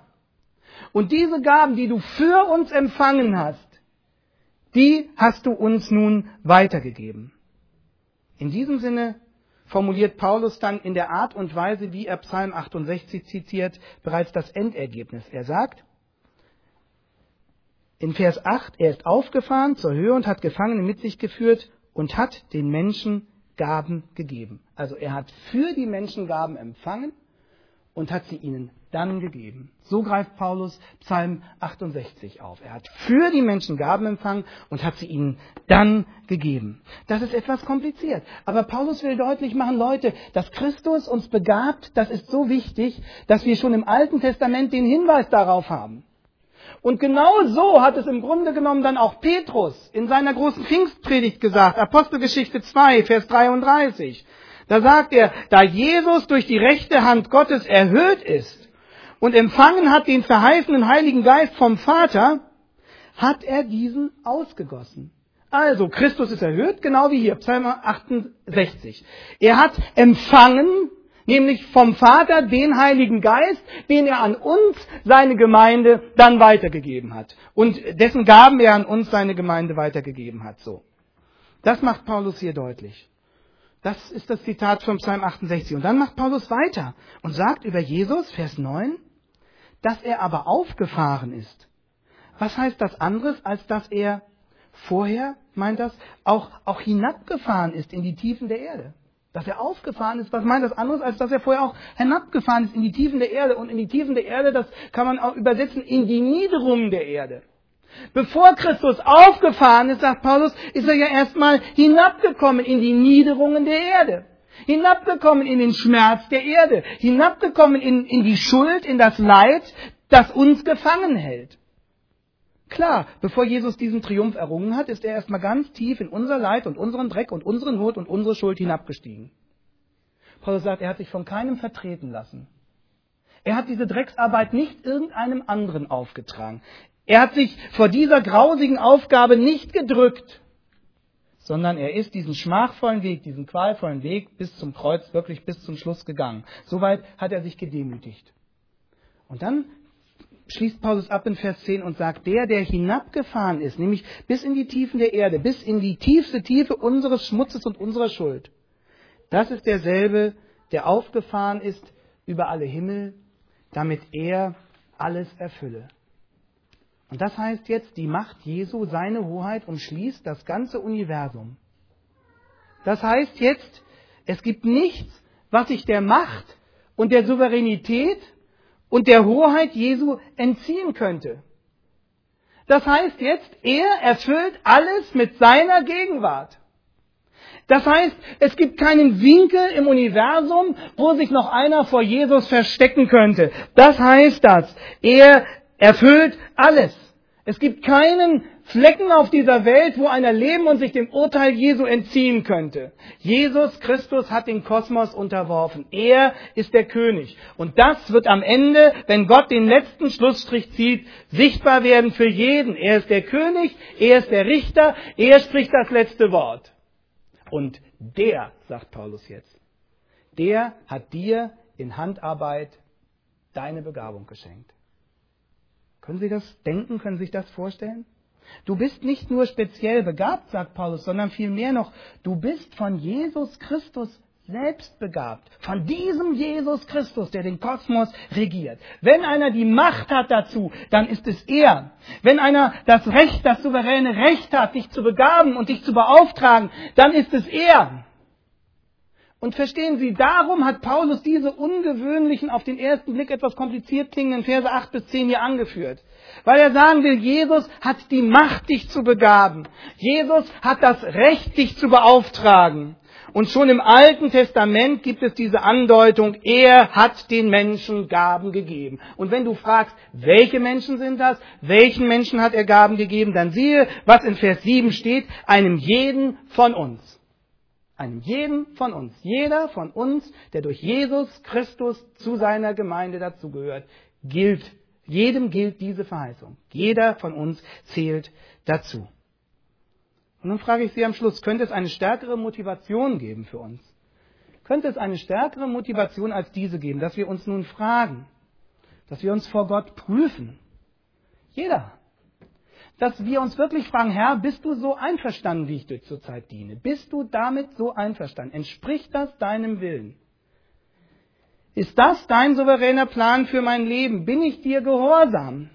Und diese Gaben, die du für uns empfangen hast, die hast du uns nun weitergegeben. In diesem Sinne formuliert Paulus dann in der Art und Weise, wie er Psalm achtundsechzig zitiert, bereits das Endergebnis. Er sagt, in Vers acht, er ist aufgefahren zur Höhe und hat Gefangene mit sich geführt und hat den Menschen Gaben gegeben. Also er hat für die Menschen Gaben empfangen und hat sie ihnen dann gegeben. So greift Paulus Psalm achtundsechzig auf. Er hat für die Menschen Gaben empfangen und hat sie ihnen dann gegeben. Das ist etwas kompliziert. Aber Paulus will deutlich machen, Leute, dass Christus uns begabt, das ist so wichtig, dass wir schon im Alten Testament den Hinweis darauf haben. Und genau so hat es im Grunde genommen dann auch Petrus in seiner großen Pfingstpredigt gesagt, Apostelgeschichte zwei, Vers dreiunddreißig. Da sagt er, da Jesus durch die rechte Hand Gottes erhöht ist und empfangen hat den verheißenen Heiligen Geist vom Vater, hat er diesen ausgegossen. Also, Christus ist erhöht, genau wie hier, Psalm achtundsechzig. Er hat empfangen, nämlich vom Vater den Heiligen Geist, den er an uns, seine Gemeinde, dann weitergegeben hat. Und dessen Gaben er an uns, seine Gemeinde, weitergegeben hat. So. Das macht Paulus hier deutlich. Das ist das Zitat von Psalm achtundsechzig. Und dann macht Paulus weiter und sagt über Jesus, Vers neun, dass er aber aufgefahren ist. Was heißt das anderes, als dass er vorher, meint das, auch, auch hinabgefahren ist in die Tiefen der Erde? Dass er aufgefahren ist, was meint das anderes, als dass er vorher auch hinabgefahren ist in die Tiefen der Erde. Und in die Tiefen der Erde, das kann man auch übersetzen, in die Niederungen der Erde. Bevor Christus aufgefahren ist, sagt Paulus, ist er ja erstmal hinabgekommen in die Niederungen der Erde. Hinabgekommen in den Schmerz der Erde. Hinabgekommen in, in die Schuld, in das Leid, das uns gefangen hält. Klar, bevor Jesus diesen Triumph errungen hat, ist er erstmal ganz tief in unser Leid und unseren Dreck und unsere Not und unsere Schuld hinabgestiegen. Paulus sagt, er hat sich von keinem vertreten lassen. Er hat diese Drecksarbeit nicht irgendeinem anderen aufgetragen. Er hat sich vor dieser grausigen Aufgabe nicht gedrückt, sondern er ist diesen schmachvollen Weg, diesen qualvollen Weg bis zum Kreuz, wirklich bis zum Schluss gegangen. Soweit hat er sich gedemütigt. Und dann schließt Paulus ab in Vers zehn und sagt, der, der hinabgefahren ist, nämlich bis in die Tiefen der Erde, bis in die tiefste Tiefe unseres Schmutzes und unserer Schuld, das ist derselbe, der aufgefahren ist über alle Himmel, damit er alles erfülle. Und das heißt jetzt, die Macht Jesu, seine Hoheit, umschließt das ganze Universum. Das heißt jetzt, es gibt nichts, was sich der Macht und der Souveränität und der Hoheit Jesu entziehen könnte. Das heißt jetzt, er erfüllt alles mit seiner Gegenwart. Das heißt, es gibt keinen Winkel im Universum, wo sich noch einer vor Jesus verstecken könnte. Das heißt das. Er erfüllt alles. Es gibt keinen Flecken auf dieser Welt, wo einer leben und sich dem Urteil Jesu entziehen könnte. Jesus Christus hat den Kosmos unterworfen. Er ist der König. Und das wird am Ende, wenn Gott den letzten Schlussstrich zieht, sichtbar werden für jeden. Er ist der König, er ist der Richter, er spricht das letzte Wort. Und der, sagt Paulus jetzt, der hat dir in Handarbeit deine Begabung geschenkt. Können Sie das denken? Können Sie sich das vorstellen? Du bist nicht nur speziell begabt, sagt Paulus, sondern vielmehr noch, du bist von Jesus Christus selbst begabt. Von diesem Jesus Christus, der den Kosmos regiert. Wenn einer die Macht hat dazu, dann ist es er. Wenn einer das Recht, das souveräne Recht hat, dich zu begaben und dich zu beauftragen, dann ist es er. Und verstehen Sie, darum hat Paulus diese ungewöhnlichen, auf den ersten Blick etwas kompliziert klingenden Verse acht bis zehn hier angeführt. Weil er sagen will, Jesus hat die Macht, dich zu begaben. Jesus hat das Recht, dich zu beauftragen. Und schon im Alten Testament gibt es diese Andeutung, er hat den Menschen Gaben gegeben. Und wenn du fragst, welche Menschen sind das, welchen Menschen hat er Gaben gegeben, dann siehe, was in Vers sieben steht, einem jeden von uns. Einem jeden von uns. Jeder von uns, der durch Jesus Christus zu seiner Gemeinde dazugehört, gilt. Jedem gilt diese Verheißung. Jeder von uns zählt dazu. Und nun frage ich Sie am Schluss, könnte es eine stärkere Motivation geben für uns? Könnte es eine stärkere Motivation als diese geben, dass wir uns nun fragen, dass wir uns vor Gott prüfen? Jeder. Dass wir uns wirklich fragen, Herr, bist du so einverstanden, wie ich dir zurzeit diene? Bist du damit so einverstanden? Entspricht das deinem Willen? Ist das dein souveräner Plan für mein Leben? Bin ich dir gehorsam?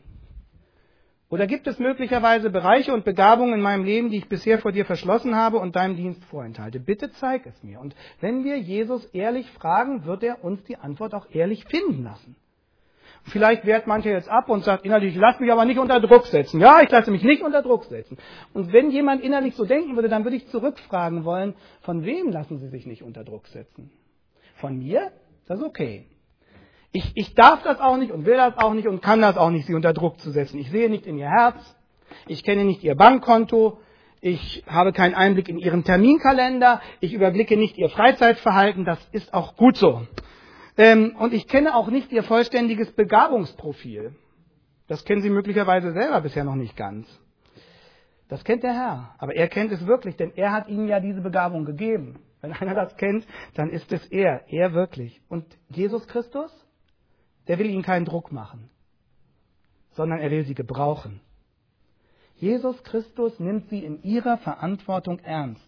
Oder gibt es möglicherweise Bereiche und Begabungen in meinem Leben, die ich bisher vor dir verschlossen habe und deinem Dienst vorenthalte? Bitte zeig es mir. Und wenn wir Jesus ehrlich fragen, wird er uns die Antwort auch ehrlich finden lassen. Vielleicht wehrt mancher jetzt ab und sagt innerlich, ich lasse mich aber nicht unter Druck setzen. Ja, ich lasse mich nicht unter Druck setzen. Und wenn jemand innerlich so denken würde, dann würde ich zurückfragen wollen, von wem lassen Sie sich nicht unter Druck setzen? Von mir? Das ist okay. Ich, ich darf das auch nicht und will das auch nicht und kann das auch nicht, Sie unter Druck zu setzen. Ich sehe nicht in Ihr Herz, ich kenne nicht Ihr Bankkonto, ich habe keinen Einblick in Ihren Terminkalender, ich überblicke nicht Ihr Freizeitverhalten, das ist auch gut so. Ähm, und ich kenne auch nicht Ihr vollständiges Begabungsprofil. Das kennen Sie möglicherweise selber bisher noch nicht ganz. Das kennt der Herr, aber er kennt es wirklich, denn er hat Ihnen ja diese Begabung gegeben. Wenn einer das kennt, dann ist es er, er wirklich. Und Jesus Christus, der will Ihnen keinen Druck machen, sondern er will Sie gebrauchen. Jesus Christus nimmt Sie in Ihrer Verantwortung ernst.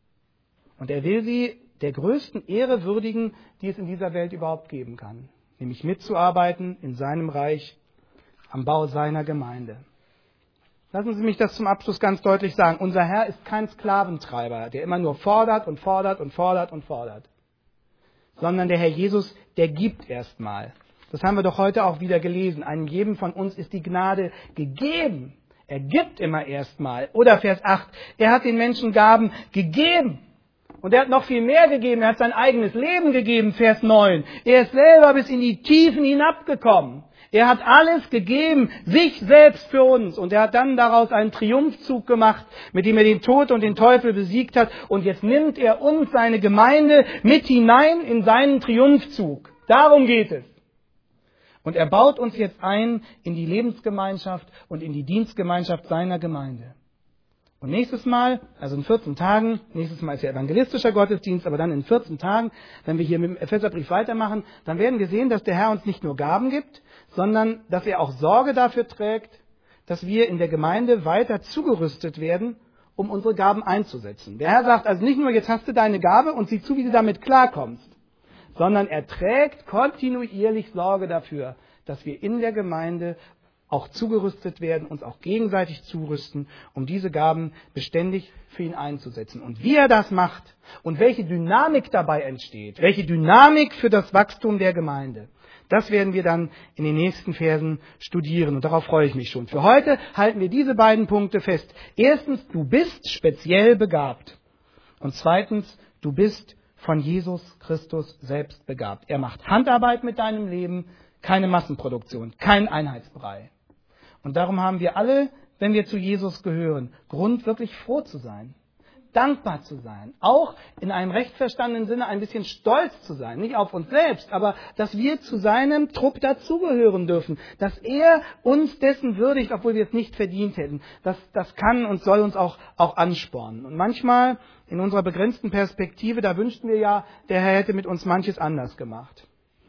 Und er will Sie der größten Ehre würdigen, die es in dieser Welt überhaupt geben kann. Nämlich mitzuarbeiten in seinem Reich, am Bau seiner Gemeinde. Lassen Sie mich das zum Abschluss ganz deutlich sagen. Unser Herr ist kein Sklaventreiber, der immer nur fordert und fordert und fordert und fordert. Sondern der Herr Jesus, der gibt erstmal. Das haben wir doch heute auch wieder gelesen. Einem jedem von uns ist die Gnade gegeben. Er gibt immer erstmal. Oder Vers acht, er hat den Menschen Gaben gegeben. Und er hat noch viel mehr gegeben. Er hat sein eigenes Leben gegeben, Vers neun. Er ist selber bis in die Tiefen hinabgekommen. Er hat alles gegeben, sich selbst für uns. Und er hat dann daraus einen Triumphzug gemacht, mit dem er den Tod und den Teufel besiegt hat. Und jetzt nimmt er uns, seine Gemeinde, mit hinein in seinen Triumphzug. Darum geht es. Und er baut uns jetzt ein in die Lebensgemeinschaft und in die Dienstgemeinschaft seiner Gemeinde. Und nächstes Mal, also in vierzehn Tagen, nächstes Mal ist ja evangelistischer Gottesdienst, aber dann in vierzehn Tagen, wenn wir hier mit dem Epheserbrief weitermachen, dann werden wir sehen, dass der Herr uns nicht nur Gaben gibt, sondern dass er auch Sorge dafür trägt, dass wir in der Gemeinde weiter zugerüstet werden, um unsere Gaben einzusetzen. Der Herr sagt also nicht nur, jetzt hast du deine Gabe und sieh zu, wie du damit klarkommst, sondern er trägt kontinuierlich Sorge dafür, dass wir in der Gemeinde auch zugerüstet werden, uns auch gegenseitig zurüsten, um diese Gaben beständig für ihn einzusetzen. Und wie er das macht und welche Dynamik dabei entsteht, welche Dynamik für das Wachstum der Gemeinde, das werden wir dann in den nächsten Versen studieren und darauf freue ich mich schon. Für heute halten wir diese beiden Punkte fest. Erstens, du bist speziell begabt. Und zweitens, du bist von Jesus Christus selbst begabt. Er macht Handarbeit mit deinem Leben, keine Massenproduktion, kein Einheitsbrei. Und darum haben wir alle, wenn wir zu Jesus gehören, Grund, wirklich froh zu sein, dankbar zu sein, auch in einem recht verstandenen Sinne ein bisschen stolz zu sein, nicht auf uns selbst, aber dass wir zu seinem Trupp dazugehören dürfen, dass er uns dessen würdigt, obwohl wir es nicht verdient hätten. Das, das kann und soll uns auch, auch anspornen. Und manchmal in unserer begrenzten Perspektive, da wünschten wir ja, der Herr hätte mit uns manches anders gemacht.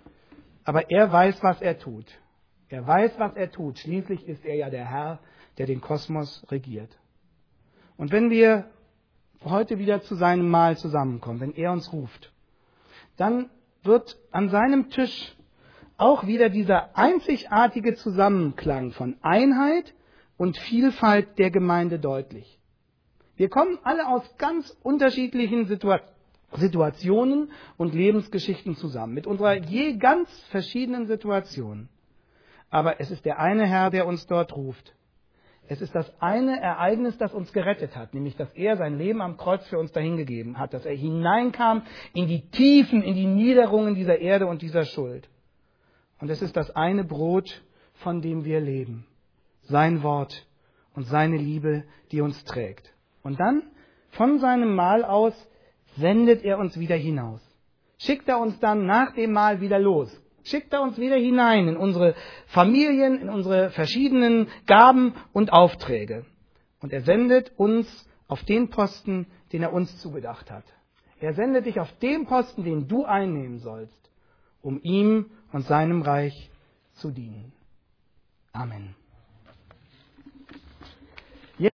Aber er weiß, was er tut. Er weiß, was er tut. Schließlich ist er ja der Herr, der den Kosmos regiert. Und wenn wir heute wieder zu seinem Mahl zusammenkommen, wenn er uns ruft, dann wird an seinem Tisch auch wieder dieser einzigartige Zusammenklang von Einheit und Vielfalt der Gemeinde deutlich. Wir kommen alle aus ganz unterschiedlichen Situa- Situationen und Lebensgeschichten zusammen, mit unserer je ganz verschiedenen Situation. Aber es ist der eine Herr, der uns dort ruft. Es ist das eine Ereignis, das uns gerettet hat, nämlich dass er sein Leben am Kreuz für uns dahingegeben hat, dass er hineinkam in die Tiefen, in die Niederungen dieser Erde und dieser Schuld. Und es ist das eine Brot, von dem wir leben. Sein Wort und seine Liebe, die uns trägt. Und dann, von seinem Mahl aus, sendet er uns wieder hinaus. Schickt er uns dann nach dem Mahl wieder los. Schickt er uns wieder hinein in unsere Familien, in unsere verschiedenen Gaben und Aufträge. Und er sendet uns auf den Posten, den er uns zugedacht hat. Er sendet dich auf den Posten, den du einnehmen sollst, um ihm und seinem Reich zu dienen. Amen.